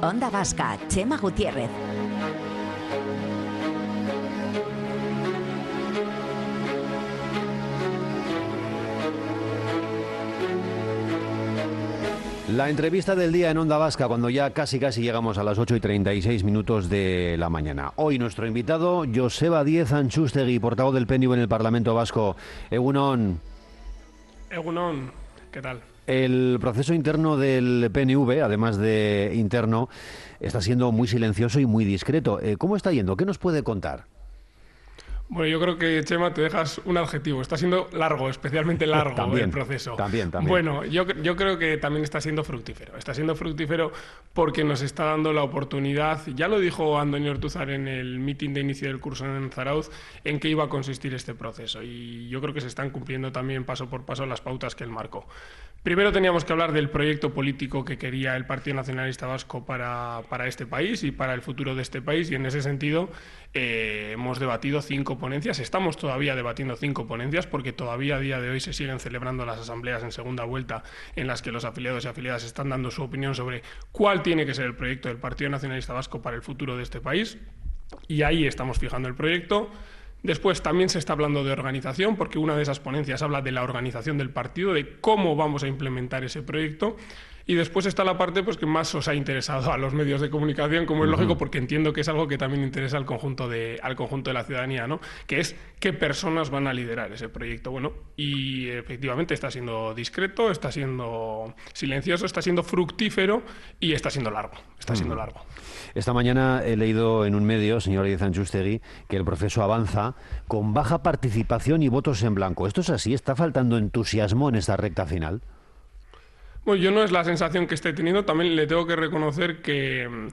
Onda Vasca, Chema Gutiérrez. La entrevista del día en Onda Vasca, cuando ya casi llegamos a las 8:36 de la mañana. Hoy nuestro invitado, Joseba Díez Antxustegi, portavoz del PNV en el Parlamento Vasco. Egunon. Egunon, ¿qué tal? El proceso interno del PNV, además de interno, está siendo muy silencioso y muy discreto. ¿Cómo está yendo? ¿Qué nos puede contar? Bueno, yo creo que, Chema, te dejas un adjetivo. Está siendo largo, especialmente largo también, el proceso. También. Bueno, yo creo que también está siendo fructífero. Está siendo fructífero porque nos está dando la oportunidad, ya lo dijo Andoni Ortuzar en el mitin de inicio del curso en Zarauz, en qué iba a consistir este proceso. Y yo creo que se están cumpliendo también paso por paso las pautas que él marcó. Primero teníamos que hablar del proyecto político que quería el Partido Nacionalista Vasco para este país y para el futuro de este país, y en ese sentido hemos debatido 5 ponencias. Estamos todavía debatiendo 5 ponencias porque todavía a día de hoy se siguen celebrando las asambleas en segunda vuelta en las que los afiliados y afiliadas están dando su opinión sobre cuál tiene que ser el proyecto del Partido Nacionalista Vasco para el futuro de este país, y ahí estamos fijando el proyecto. Después también se está hablando de organización, porque una de esas ponencias habla de la organización del partido, de cómo vamos a implementar ese proyecto. Y después está la parte pues, que más os ha interesado a los medios de comunicación, como es lógico, porque entiendo que es algo que también interesa al conjunto de la ciudadanía, ¿no? Que es qué personas van a liderar ese proyecto. Bueno, y efectivamente está siendo discreto, está siendo silencioso, está siendo fructífero y está siendo largo. Esta mañana he leído en un medio, señor Díez Antxustegi, que el proceso avanza con baja participación y votos en blanco. ¿Esto es así? ¿Está faltando entusiasmo en esta recta final? Bueno, yo no es la sensación que esté teniendo. También le tengo que reconocer que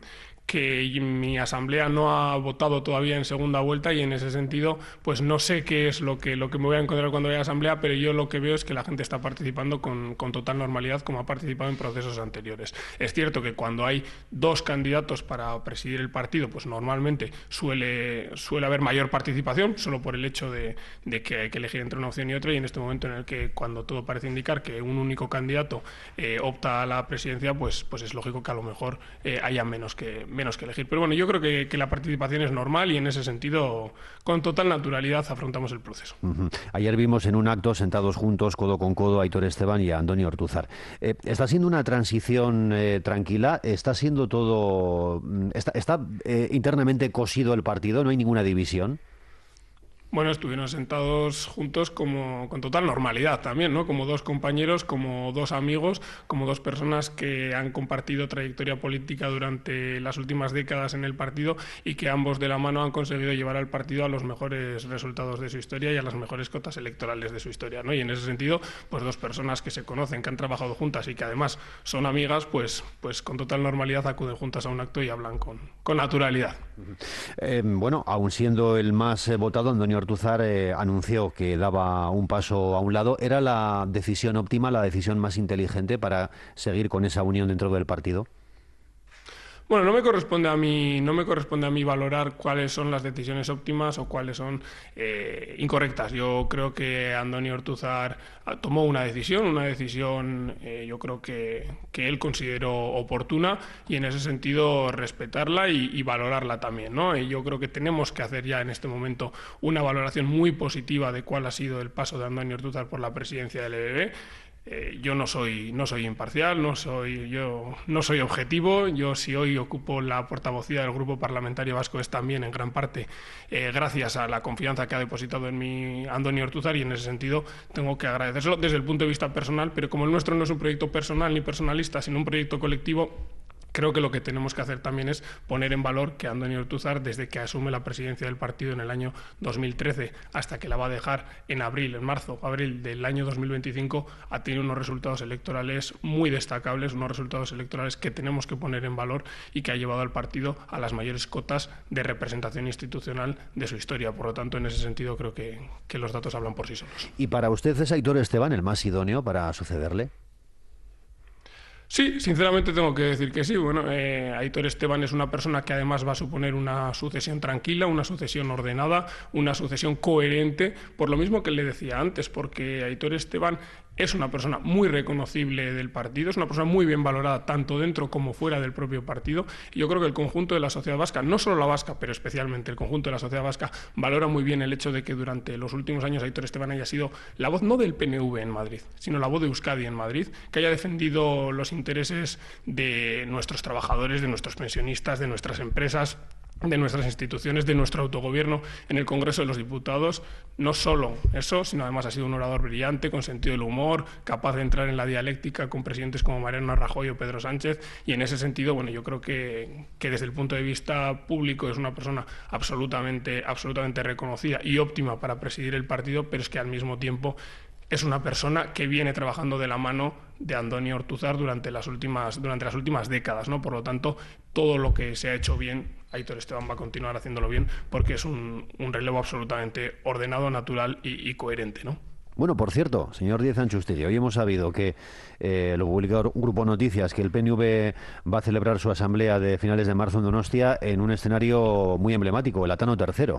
mi asamblea no ha votado todavía en segunda vuelta, y en ese sentido pues no sé qué es lo que me voy a encontrar cuando vaya a asamblea, pero yo lo que veo es que la gente está participando con total normalidad, como ha participado en procesos anteriores. Es cierto que cuando hay 2 candidatos para presidir el partido, pues normalmente suele haber mayor participación, solo por el hecho de que hay que elegir entre una opción y otra, y en este momento en el que cuando todo parece indicar que un único candidato opta a la presidencia, pues es lógico que a lo mejor haya menos que elegir. Pero bueno, yo creo que la participación es normal, y en ese sentido, con total naturalidad, afrontamos el proceso. Ayer vimos en un acto, sentados juntos, codo con codo, a Aitor Esteban y a Andoni Ortuzar. ¿Está siendo una transición tranquila? ¿Está siendo todo... ¿Está internamente cosido el partido? ¿No hay ninguna división? Bueno, estuvieron sentados juntos con total normalidad también, ¿no? Como 2 compañeros, como 2 amigos, como 2 personas que han compartido trayectoria política durante las últimas décadas en el partido, y que ambos de la mano han conseguido llevar al partido a los mejores resultados de su historia y a las mejores cotas electorales de su historia, ¿no? Y en ese sentido, pues 2 personas que se conocen, que han trabajado juntas y que además son amigas, pues con total normalidad acuden juntas a un acto y hablan con naturalidad. Bueno, aun siendo el más votado, Andoni Ortuzar anunció que daba un paso a un lado. ¿Era la decisión óptima, la decisión más inteligente para seguir con esa unión dentro del partido? Bueno, no me corresponde a mí valorar cuáles son las decisiones óptimas o cuáles son incorrectas. Yo creo que Andoni Ortuzar tomó una decisión yo creo que él consideró oportuna, y en ese sentido respetarla y valorarla también, ¿no? Y yo creo que tenemos que hacer ya en este momento una valoración muy positiva de cuál ha sido el paso de Andoni Ortuzar por la presidencia del EBB. Yo no soy imparcial, no soy objetivo. Yo, si hoy ocupo la portavocía del Grupo Parlamentario Vasco, es también en gran parte gracias a la confianza que ha depositado en mí Andoni Ortuzar, y en ese sentido tengo que agradecérselo desde el punto de vista personal, pero como el nuestro no es un proyecto personal ni personalista, sino un proyecto colectivo, creo que lo que tenemos que hacer también es poner en valor que Andoni Ortuzar, desde que asume la presidencia del partido en el año 2013 hasta que la va a dejar en abril del año 2025, ha tenido unos resultados electorales muy destacables, unos resultados electorales que tenemos que poner en valor, y que ha llevado al partido a las mayores cotas de representación institucional de su historia. Por lo tanto, en ese sentido, creo que los datos hablan por sí solos. ¿Y para usted es Aitor Esteban el más idóneo para sucederle? Sí, sinceramente tengo que decir que sí. Bueno, Aitor Esteban es una persona que además va a suponer una sucesión tranquila, una sucesión ordenada, una sucesión coherente, por lo mismo que le decía antes, porque Aitor Esteban es una persona muy reconocible del partido, es una persona muy bien valorada tanto dentro como fuera del propio partido. Y yo creo que el conjunto de la sociedad vasca, no solo la vasca, pero especialmente el conjunto de la sociedad vasca, valora muy bien el hecho de que durante los últimos años Aitor Esteban haya sido la voz no del PNV en Madrid, sino la voz de Euskadi en Madrid, que haya defendido los intereses de nuestros trabajadores, de nuestros pensionistas, de nuestras empresas, de nuestras instituciones, de nuestro autogobierno en el Congreso de los Diputados. No solo eso, sino además ha sido un orador brillante, con sentido del humor, capaz de entrar en la dialéctica con presidentes como Mariano Rajoy o Pedro Sánchez, y en ese sentido, bueno, yo creo que desde el punto de vista público es una persona absolutamente reconocida y óptima para presidir el partido, pero es que al mismo tiempo es una persona que viene trabajando de la mano de Andoni Ortuzar durante las últimas décadas, ¿no? Por lo tanto, todo lo que se ha hecho bien, Aitor Esteban va a continuar haciéndolo bien, porque es un relevo absolutamente ordenado, natural y coherente, ¿no? Bueno, por cierto, señor Díez Anchustegui, hoy hemos sabido que lo publicó un grupo Noticias, que el PNV va a celebrar su asamblea de finales de marzo en Donostia en un escenario muy emblemático, el Atano III.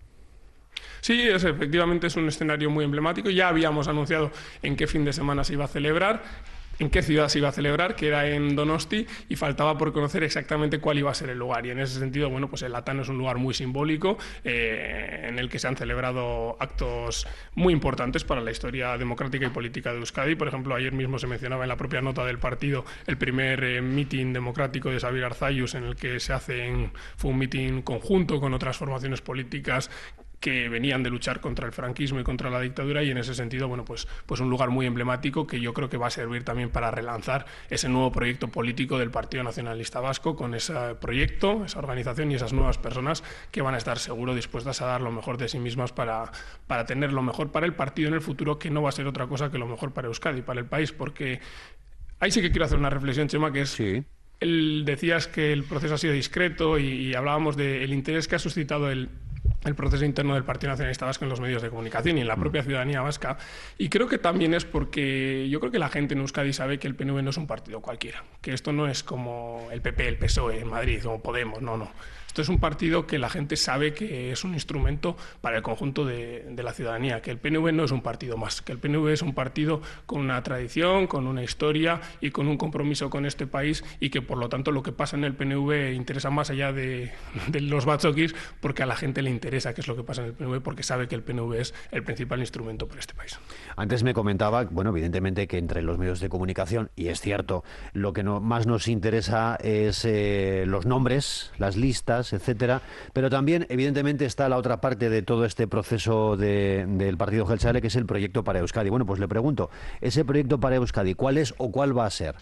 Sí, efectivamente es un escenario muy emblemático. Ya habíamos anunciado en qué fin de semana se iba a celebrar, en qué ciudad se iba a celebrar, que era en Donosti, y faltaba por conocer exactamente cuál iba a ser el lugar. Y en ese sentido, bueno, pues el Atano es un lugar muy simbólico en el que se han celebrado actos muy importantes para la historia democrática y política de Euskadi. Por ejemplo, ayer mismo se mencionaba en la propia nota del partido el primer mitin democrático de Xabier Arzallus, en el que fue un mitin conjunto con otras formaciones políticas que venían de luchar contra el franquismo y contra la dictadura, y en ese sentido, bueno, pues un lugar muy emblemático que yo creo que va a servir también para relanzar ese nuevo proyecto político del Partido Nacionalista Vasco, con ese proyecto, esa organización y esas nuevas personas que van a estar seguro dispuestas a dar lo mejor de sí mismas para tener lo mejor para el partido en el futuro, que no va a ser otra cosa que lo mejor para Euskadi, para el país, porque ahí sí que quiero hacer una reflexión, Chema, que es... Sí. Decías que el proceso ha sido discreto y hablábamos del interés que ha suscitado el proceso interno del Partido Nacionalista Vasco en los medios de comunicación y en la propia ciudadanía vasca, y creo que también es porque yo creo que la gente en Euskadi sabe que el PNV no es un partido cualquiera, que esto no es como el PP, el PSOE en Madrid o Podemos, no. Esto es un partido que la gente sabe que es un instrumento para el conjunto de la ciudadanía, que el PNV no es un partido más, que el PNV es un partido con una tradición, con una historia y con un compromiso con este país, y que por lo tanto lo que pasa en el PNV interesa más allá de los batzokis, porque a la gente le interesa qué es lo que pasa en el PNV, porque sabe que el PNV es el principal instrumento para este país. Antes me comentaba, bueno, evidentemente que entre los medios de comunicación, y es cierto, lo que más nos interesa es los nombres, las listas, etcétera, pero también evidentemente está la otra parte de todo este proceso del partido Jeltzale, que es el proyecto para Euskadi. Bueno, pues le pregunto, ese proyecto para Euskadi, ¿cuál es o cuál va a ser?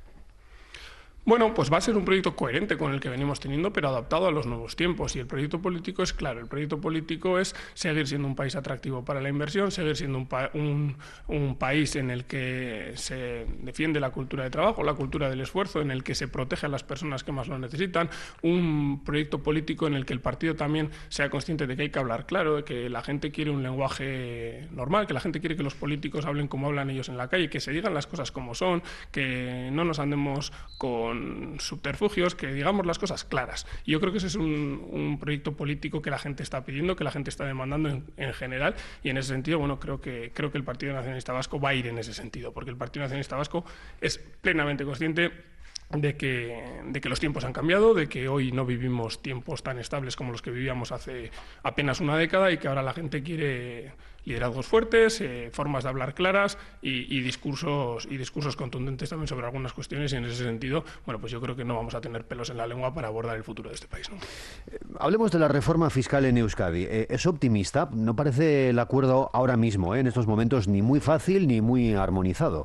Bueno, pues va a ser un proyecto coherente con el que venimos teniendo, pero adaptado a los nuevos tiempos. Y el proyecto político es claro. El proyecto político es seguir siendo un país atractivo para la inversión, seguir siendo un país en el que se defiende la cultura de trabajo, la cultura del esfuerzo, en el que se protege a las personas que más lo necesitan. Un proyecto político en el que el partido también sea consciente de que hay que hablar claro, de que la gente quiere un lenguaje normal, que la gente quiere que los políticos hablen como hablan ellos en la calle, que se digan las cosas como son, que no nos andemos con subterfugios, que digamos las cosas claras. Y yo creo que ese es un proyecto político que la gente está pidiendo, que la gente está demandando en general, y en ese sentido, bueno, creo que el Partido Nacionalista Vasco va a ir en ese sentido, porque el Partido Nacionalista Vasco es plenamente consciente de que los tiempos han cambiado, de que hoy no vivimos tiempos tan estables como los que vivíamos hace apenas una década, y que ahora la gente quiere liderazgos fuertes, formas de hablar claras y discursos contundentes también sobre algunas cuestiones, y en ese sentido, bueno, pues yo creo que no vamos a tener pelos en la lengua para abordar el futuro de este país, ¿no? Hablemos de la reforma fiscal en Euskadi. ¿Es optimista? No parece el acuerdo ahora mismo, en estos momentos, ni muy fácil ni muy armonizado.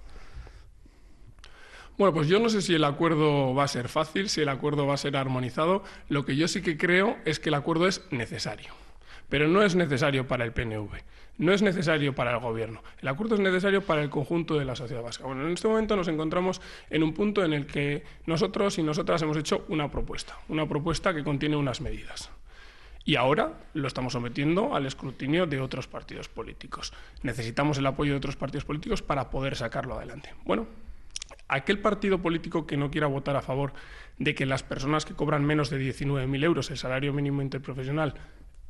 Bueno, pues yo no sé si el acuerdo va a ser fácil, si el acuerdo va a ser armonizado. Lo que yo sí que creo es que el acuerdo es necesario, pero no es necesario para el PNV, no es necesario para el gobierno. El acuerdo es necesario para el conjunto de la sociedad vasca. Bueno, en este momento nos encontramos en un punto en el que nosotros y nosotras hemos hecho una propuesta que contiene unas medidas. Y ahora lo estamos sometiendo al escrutinio de otros partidos políticos. Necesitamos el apoyo de otros partidos políticos para poder sacarlo adelante. Bueno, aquel partido político que no quiera votar a favor de que las personas que cobran menos de 19.000 euros, el salario mínimo interprofesional,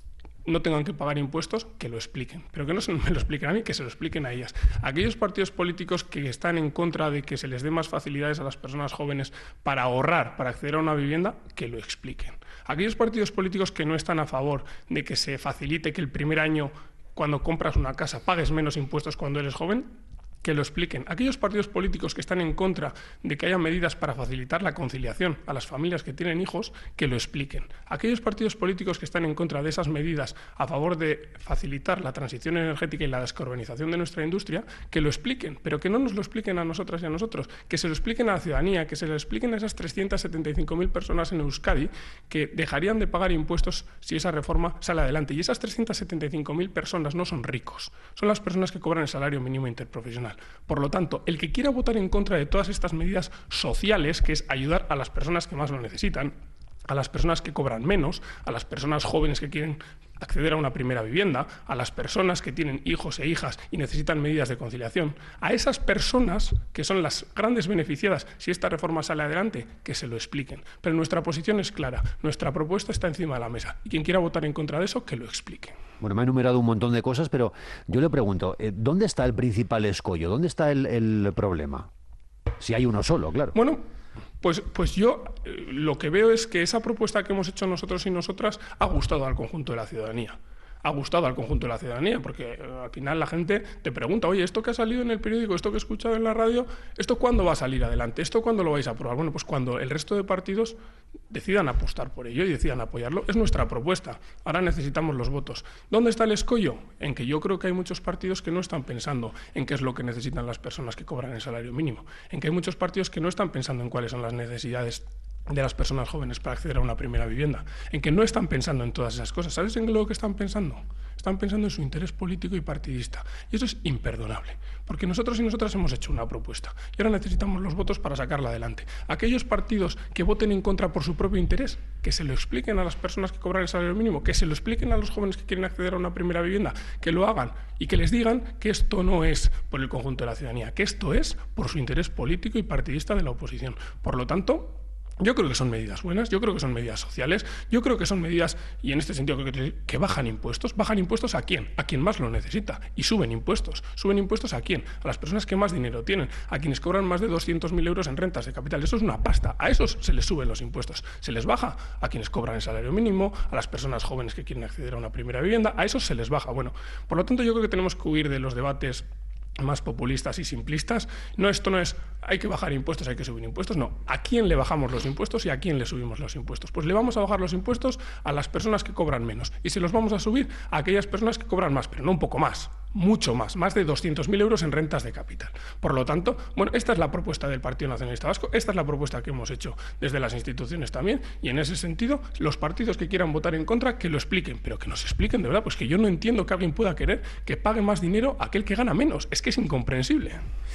no tengan que pagar impuestos, que lo expliquen. Pero que no me lo expliquen a mí, que se lo expliquen a ellas. Aquellos partidos políticos que están en contra de que se les dé más facilidades a las personas jóvenes para ahorrar, para acceder a una vivienda, que lo expliquen. Aquellos partidos políticos que no están a favor de que se facilite que el primer año, cuando compras una casa, pagues menos impuestos cuando eres joven, que lo expliquen. Aquellos partidos políticos que están en contra de que haya medidas para facilitar la conciliación a las familias que tienen hijos, que lo expliquen. Aquellos partidos políticos que están en contra de esas medidas a favor de facilitar la transición energética y la descarbonización de nuestra industria, que lo expliquen, pero que no nos lo expliquen a nosotras y a nosotros, que se lo expliquen a la ciudadanía, que se lo expliquen a esas 375.000 personas en Euskadi que dejarían de pagar impuestos si esa reforma sale adelante. Y esas 375.000 personas no son ricos, son las personas que cobran el salario mínimo interprofesional. Por lo tanto, el que quiera votar en contra de todas estas medidas sociales, que es ayudar a las personas que más lo necesitan, a las personas que cobran menos, a las personas jóvenes que quieren acceder a una primera vivienda, a las personas que tienen hijos e hijas y necesitan medidas de conciliación, a esas personas que son las grandes beneficiadas si esta reforma sale adelante, que se lo expliquen. Pero nuestra posición es clara, nuestra propuesta está encima de la mesa y quien quiera votar en contra de eso, que lo explique. Bueno, me ha enumerado un montón de cosas, pero yo le pregunto, ¿dónde está el principal escollo? ¿Dónde está el problema? Si hay uno solo, claro. Bueno, pues yo lo que veo es que esa propuesta que hemos hecho nosotros y nosotras ha gustado al conjunto de la ciudadanía. Ha gustado al conjunto de la ciudadanía, porque al final la gente te pregunta, oye, esto que ha salido en el periódico, esto que he escuchado en la radio, ¿esto cuándo va a salir adelante? ¿Esto cuándo lo vais a aprobar? Bueno, pues cuando el resto de partidos decidan apostar por ello y decidan apoyarlo. Es nuestra propuesta. Ahora necesitamos los votos. ¿Dónde está el escollo? En que yo creo que hay muchos partidos que no están pensando en qué es lo que necesitan las personas que cobran el salario mínimo. En que hay muchos partidos que no están pensando en cuáles son las necesidades de las personas jóvenes para acceder a una primera vivienda, en que no están pensando en todas esas cosas. ¿Sabes en lo que están pensando? Están pensando en su interés político y partidista. Y eso es imperdonable, porque nosotros y nosotras hemos hecho una propuesta y ahora necesitamos los votos para sacarla adelante. Aquellos partidos que voten en contra por su propio interés, que se lo expliquen a las personas que cobran el salario mínimo, que se lo expliquen a los jóvenes que quieren acceder a una primera vivienda, que lo hagan y que les digan que esto no es por el conjunto de la ciudadanía, que esto es por su interés político y partidista de la oposición. Por lo tanto, yo creo que son medidas buenas, yo creo que son medidas sociales, yo creo que son medidas, y en este sentido creo que bajan impuestos. ¿Bajan impuestos a quién? A quien más lo necesita. Y suben impuestos. ¿Suben impuestos a quién? A las personas que más dinero tienen, a quienes cobran más de 200.000 euros en rentas de capital. Eso es una pasta. A esos se les suben los impuestos. Se les baja a quienes cobran el salario mínimo, a las personas jóvenes que quieren acceder a una primera vivienda. A esos se les baja. Bueno, por lo tanto yo creo que tenemos que huir de los debates más populistas y simplistas. No, esto no es hay que bajar impuestos, hay que subir impuestos. No, ¿a quién le bajamos los impuestos y a quién le subimos los impuestos? Pues le vamos a bajar los impuestos a las personas que cobran menos y se los vamos a subir a aquellas personas que cobran más, pero no un poco más, mucho más de 200.000 euros en rentas de capital. Por lo tanto, bueno, esta es la propuesta del Partido Nacionalista Vasco, esta es la propuesta que hemos hecho desde las instituciones también, y en ese sentido, los partidos que quieran votar en contra, que lo expliquen, pero que nos expliquen de verdad, pues que yo no entiendo que alguien pueda querer que pague más dinero a aquel que gana menos. Es que es incomprensible.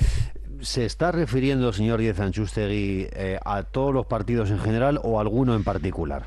¿Se está refiriendo, señor Díez Antxustegi, a todos los partidos en general o a alguno en particular?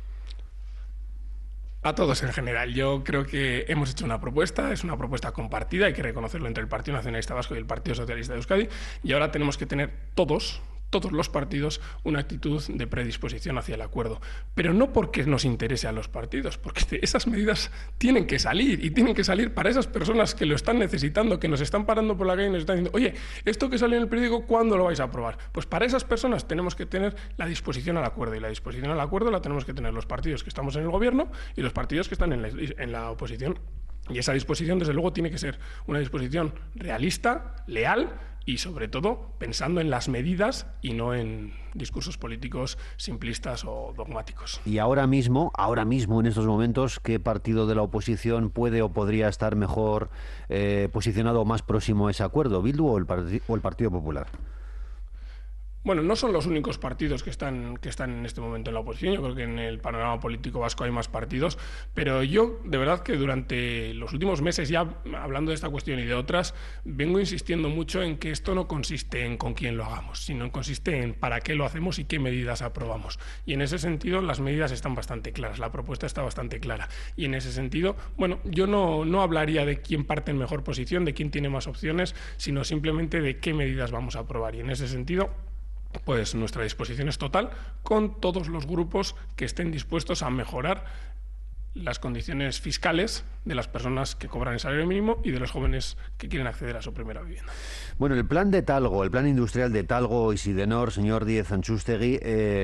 A todos en general. Yo creo que hemos hecho una propuesta, es una propuesta compartida, hay que reconocerlo, entre el Partido Nacionalista Vasco y el Partido Socialista de Euskadi, y ahora tenemos que tener todos los partidos una actitud de predisposición hacia el acuerdo. Pero no porque nos interese a los partidos, porque esas medidas tienen que salir, y tienen que salir para esas personas que lo están necesitando, que nos están parando por la calle y nos están diciendo, oye, esto que sale en el periódico, ¿cuándo lo vais a aprobar? Pues para esas personas tenemos que tener la disposición al acuerdo, y la disposición al acuerdo la tenemos que tener los partidos que estamos en el gobierno y los partidos que están en la oposición. Y esa disposición, desde luego, tiene que ser una disposición realista, leal y, sobre todo, pensando en las medidas y no en discursos políticos simplistas o dogmáticos. Y ahora mismo, en estos momentos, ¿qué partido de la oposición puede o podría estar mejor posicionado o más próximo a ese acuerdo? ¿Bildu o el Partido Popular? Bueno, no son los únicos partidos que están en este momento en la oposición. Yo creo que en el panorama político vasco hay más partidos, pero yo, de verdad, que durante los últimos meses, ya hablando de esta cuestión y de otras, vengo insistiendo mucho en que esto no consiste en con quién lo hagamos, sino consiste en para qué lo hacemos y qué medidas aprobamos. Y en ese sentido, las medidas están bastante claras, la propuesta está bastante clara. Y en ese sentido, bueno, yo no hablaría de quién parte en mejor posición, de quién tiene más opciones, sino simplemente de qué medidas vamos a aprobar. Y en ese sentido, pues nuestra disposición es total con todos los grupos que estén dispuestos a mejorar las condiciones fiscales de las personas que cobran el salario mínimo y de los jóvenes que quieren acceder a su primera vivienda. Bueno, el plan de Talgo, el plan industrial de Talgo y Sidenor, señor Díez Antxustegi,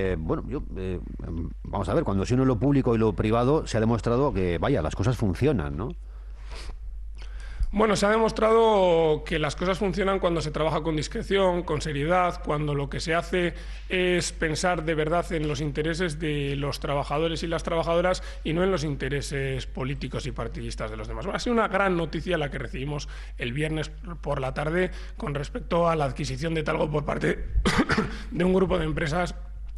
vamos a ver, cuando se une lo público y lo privado, se ha demostrado que, vaya, las cosas funcionan, ¿no? Bueno, se ha demostrado que las cosas funcionan cuando se trabaja con discreción, con seriedad, cuando lo que se hace es pensar de verdad en los intereses de los trabajadores y las trabajadoras y no en los intereses políticos y partidistas de los demás. Ha sido una gran noticia la que recibimos el viernes por la tarde con respecto a la adquisición de Talgo por parte de un grupo de empresas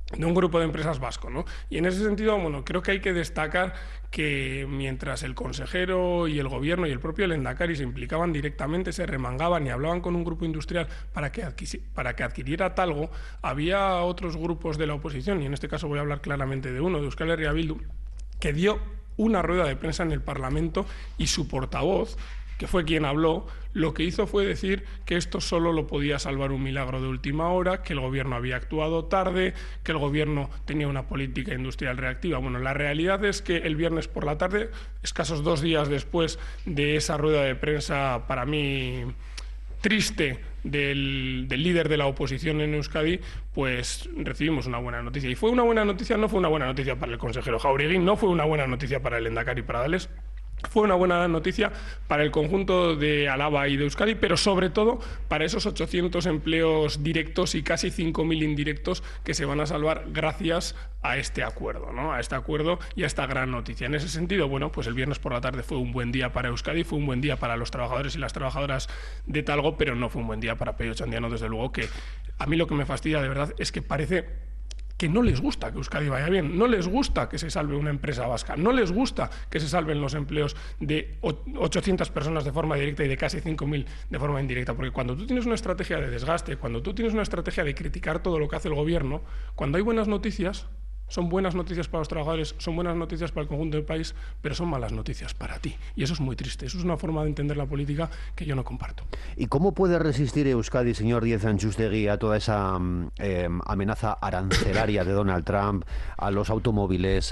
vasco, ¿no? Y en ese sentido, bueno, creo que hay que destacar que mientras el consejero y el gobierno y el propio Lehendakari se implicaban directamente, se remangaban y hablaban con un grupo industrial para que adquiriera Talgo, había otros grupos de la oposición, y en este caso voy a hablar claramente de uno, de Euskal Herria Bildu, que dio una rueda de prensa en el Parlamento y su portavoz, que fue quien habló, lo que hizo fue decir que esto solo lo podía salvar un milagro de última hora, que el gobierno había actuado tarde, que el gobierno tenía una política industrial reactiva. Bueno, la realidad es que el viernes por la tarde, escasos 2 días después de esa rueda de prensa, para mí triste, del líder de la oposición en Euskadi, pues recibimos una buena noticia. Y fue una buena noticia, no fue una buena noticia para el consejero Jáuregui, no fue una buena noticia para el Lehendakari Pradales. Fue una buena noticia para el conjunto de Álava y de Euskadi, pero sobre todo para esos 800 empleos directos y casi 5.000 indirectos que se van a salvar gracias a este acuerdo, ¿no? A este acuerdo y a esta gran noticia. En ese sentido, bueno, pues el viernes por la tarde fue un buen día para Euskadi, fue un buen día para los trabajadores y las trabajadoras de Talgo, pero no fue un buen día para Pello Ochandiano, desde luego, que a mí lo que me fastidia de verdad es que parece que no les gusta que Euskadi vaya bien, no les gusta que se salve una empresa vasca, no les gusta que se salven los empleos de 800 personas de forma directa y de casi 5.000 de forma indirecta, porque cuando tú tienes una estrategia de desgaste, cuando tú tienes una estrategia de criticar todo lo que hace el gobierno, cuando hay buenas noticias, son buenas noticias para los trabajadores, son buenas noticias para el conjunto del país, pero son malas noticias para ti. Y eso es muy triste. Eso es una forma de entender la política que yo no comparto. ¿Y cómo puede resistir Euskadi, señor Díez Antxustegi, a toda esa amenaza arancelaria de Donald Trump, a los automóviles,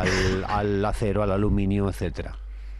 al acero, al aluminio, etcétera?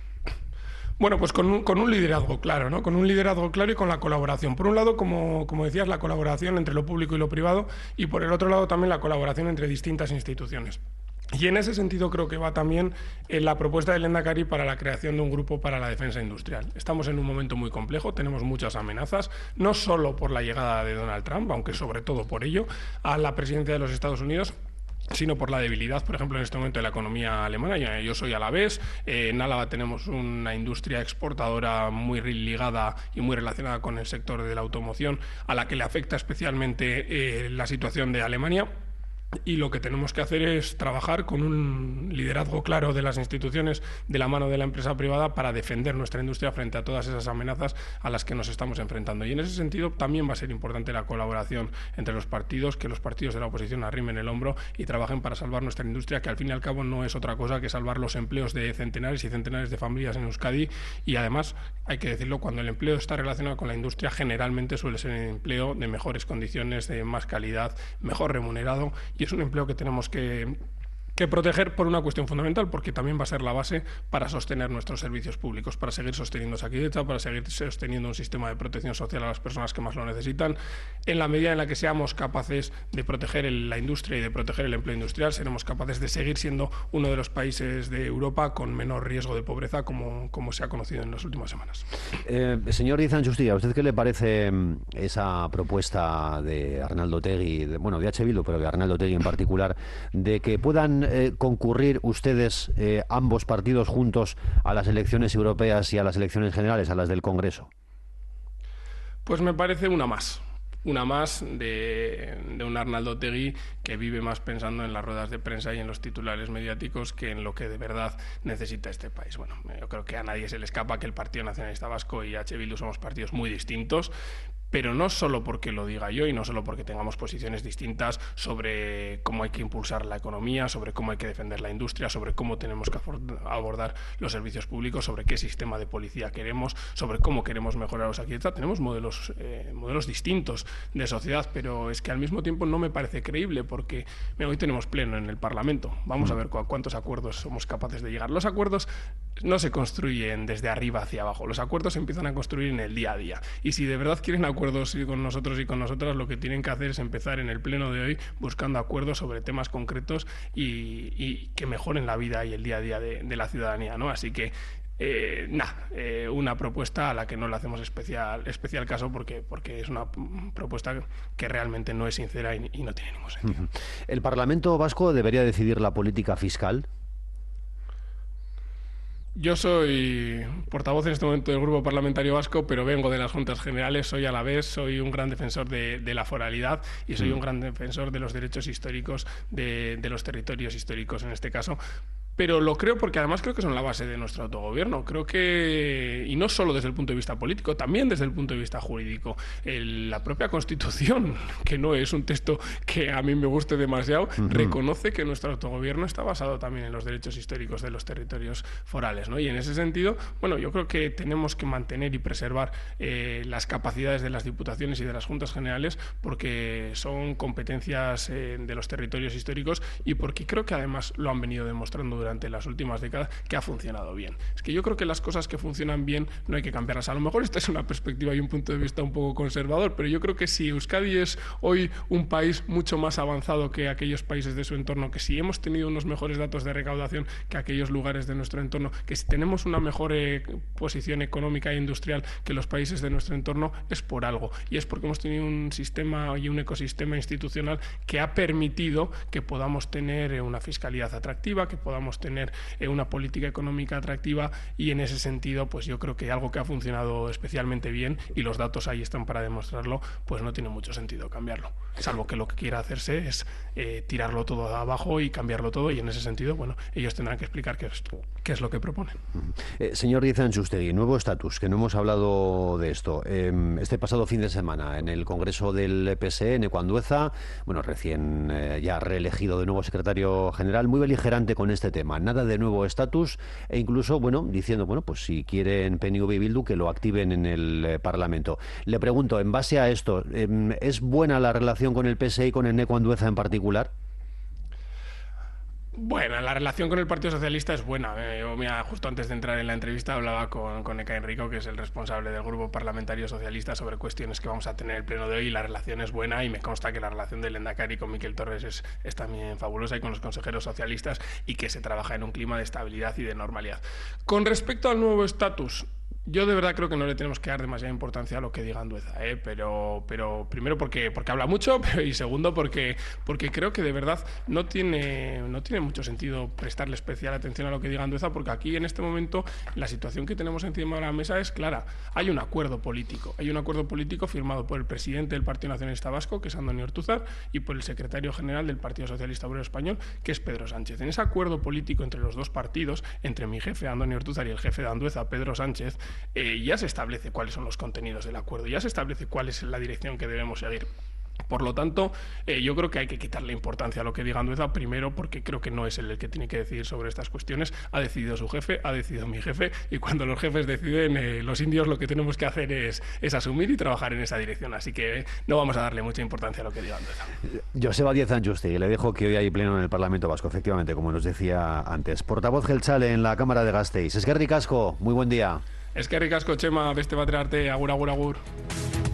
Bueno, pues con un liderazgo claro, ¿no? Con un liderazgo claro y con la colaboración. Por un lado, como decías, la colaboración entre lo público y lo privado, y por el otro lado también la colaboración entre distintas instituciones. Y en ese sentido creo que va también la propuesta del Lehendakari para la creación de un grupo para la defensa industrial. Estamos en un momento muy complejo, tenemos muchas amenazas, no solo por la llegada de Donald Trump, aunque sobre todo por ello, a la presidencia de los Estados Unidos, sino por la debilidad, por ejemplo, en este momento de la economía alemana. Yo soy alavés, en Álava tenemos una industria exportadora muy ligada y muy relacionada con el sector de la automoción, a la que le afecta especialmente la situación de Alemania. Y lo que tenemos que hacer es trabajar con un liderazgo claro de las instituciones de la mano de la empresa privada para defender nuestra industria frente a todas esas amenazas a las que nos estamos enfrentando. Y en ese sentido también va a ser importante la colaboración entre los partidos, que los partidos de la oposición arrimen el hombro y trabajen para salvar nuestra industria, que al fin y al cabo no es otra cosa que salvar los empleos de centenares y centenares de familias en Euskadi. Y además, hay que decirlo, cuando el empleo está relacionado con la industria, generalmente suele ser un empleo de mejores condiciones, de más calidad, mejor remunerado, y es un empleo que tenemos que proteger por una cuestión fundamental, porque también va a ser la base para sostener nuestros servicios públicos, para seguir sosteniendo Osakidetza, para seguir sosteniendo un sistema de protección social a las personas que más lo necesitan. En la medida en la que seamos capaces de proteger la industria y de proteger el empleo industrial, seremos capaces de seguir siendo uno de los países de Europa con menor riesgo de pobreza, como se ha conocido en las últimas semanas. Señor Díez Antxustegi, ¿a usted qué le parece esa propuesta de Arnaldo Otegi, de H. Bildu, pero de Arnaldo Otegi en particular, de que puedan concurrir ustedes, ambos partidos juntos, a las elecciones europeas y a las elecciones generales, a las del Congreso? Pues me parece una más de un Arnaldo Otegi que vive más pensando en las ruedas de prensa y en los titulares mediáticos que en lo que de verdad necesita este país. Bueno, yo creo que a nadie se le escapa que el Partido Nacionalista Vasco y H. Bildu somos partidos muy distintos, pero no solo porque lo diga yo y no solo porque tengamos posiciones distintas sobre cómo hay que impulsar la economía, sobre cómo hay que defender la industria, sobre cómo tenemos que abordar los servicios públicos, sobre qué sistema de policía queremos, sobre cómo queremos mejorar los aquí. Tenemos modelos distintos de sociedad, pero es que al mismo tiempo no me parece creíble porque hoy tenemos pleno en el Parlamento. Vamos a ver a cuántos acuerdos somos capaces de llegar. Los acuerdos no se construyen desde arriba hacia abajo. Los acuerdos se empiezan a construir en el día a día. Y si de verdad quieren acuerdos con nosotros y con nosotras, lo que tienen que hacer es empezar en el pleno de hoy buscando acuerdos sobre temas concretos y que mejoren la vida y el día a día de la ciudadanía, ¿no? Así que una propuesta a la que no le hacemos especial caso porque es una propuesta que realmente no es sincera y no tiene ningún sentido. ¿El Parlamento vasco debería decidir la política fiscal? Yo soy portavoz en este momento del Grupo Parlamentario Vasco, pero vengo de las Juntas Generales, soy un gran defensor de la foralidad y soy un gran defensor de los derechos históricos de los territorios históricos en este caso. Pero lo creo porque además creo que son la base de nuestro autogobierno. Creo que, y no solo desde el punto de vista político, también desde el punto de vista jurídico. La propia Constitución, que no es un texto que a mí me guste demasiado, reconoce que nuestro autogobierno está basado también en los derechos históricos de los territorios forales, ¿no? Y en ese sentido, bueno, yo creo que tenemos que mantener y preservar las capacidades de las diputaciones y de las Juntas Generales porque son competencias de los territorios históricos y porque creo que además lo han venido demostrando durante las últimas décadas que ha funcionado bien. Es que yo creo que las cosas que funcionan bien no hay que cambiarlas. A lo mejor esta es una perspectiva y un punto de vista un poco conservador, pero yo creo que si Euskadi es hoy un país mucho más avanzado que aquellos países de su entorno, que si hemos tenido unos mejores datos de recaudación que aquellos lugares de nuestro entorno, que si tenemos una mejor posición económica e industrial que los países de nuestro entorno, es por algo. Y es porque hemos tenido un sistema y un ecosistema institucional que ha permitido que podamos tener una fiscalidad atractiva, que podamos tener una política económica atractiva y en ese sentido pues yo creo que algo que ha funcionado especialmente bien y los datos ahí están para demostrarlo, pues no tiene mucho sentido cambiarlo, salvo que lo que quiera hacerse es tirarlo todo abajo y cambiarlo todo y en ese sentido, bueno, ellos tendrán que explicar qué es lo que proponen. Señor Díez Antxustegi, nuevo estatus, que no hemos hablado de esto. Este pasado fin de semana en el Congreso del PSE, Eneko Andueza, bueno, recién ya reelegido de nuevo secretario general, muy beligerante con este tema. Nada de nuevo estatus e incluso, bueno, diciendo, bueno, pues si quieren PNV y Bildu que lo activen en el Parlamento. Le pregunto, en base a esto, ¿es buena la relación con el PSE y con Eneko Andueza en particular? Bueno, la relación con el Partido Socialista es buena. Yo, mira, justo antes de entrar en la entrevista hablaba con Ekain Rico, que es el responsable del Grupo Parlamentario Socialista, sobre cuestiones que vamos a tener en el pleno de hoy y la relación es buena y me consta que la relación del Lehendakari con Miquel Torres es también fabulosa y con los consejeros socialistas y que se trabaja en un clima de estabilidad y de normalidad. Con respecto al nuevo estatus, yo de verdad creo que no le tenemos que dar demasiada importancia a lo que diga Andueza, pero primero porque habla mucho y segundo porque creo que de verdad no tiene mucho sentido prestarle especial atención a lo que diga Andueza porque aquí en este momento la situación que tenemos encima de la mesa es clara. Hay un acuerdo político firmado por el presidente del Partido Nacionalista Vasco, que es Andoni Ortuzar, y por el secretario general del Partido Socialista Obrero Español, que es Pedro Sánchez. En ese acuerdo político entre los dos partidos, entre mi jefe Andoni Ortuzar y el jefe de Andueza, Pedro Sánchez, ya se establece cuáles son los contenidos del acuerdo, ya se establece cuál es la dirección que debemos seguir. Por lo tanto, yo creo que hay que quitarle importancia a lo que diga Andueza, primero porque creo que no es él el que tiene que decidir sobre estas cuestiones. Ha decidido su jefe, ha decidido mi jefe, y cuando los jefes deciden, los indios lo que tenemos que hacer es asumir y trabajar en esa dirección. Así que no vamos a darle mucha importancia a lo que diga Andueza. Joseba Díez Antxustegi, le dejo que hoy hay pleno en el Parlamento Vasco, efectivamente, como nos decía antes. Portavoz Jeltzale en la Cámara de Gasteiz. Eskerrik asko, muy buen día. Eskerrik asko, Chema, beste batera arte, agur, agur, agur.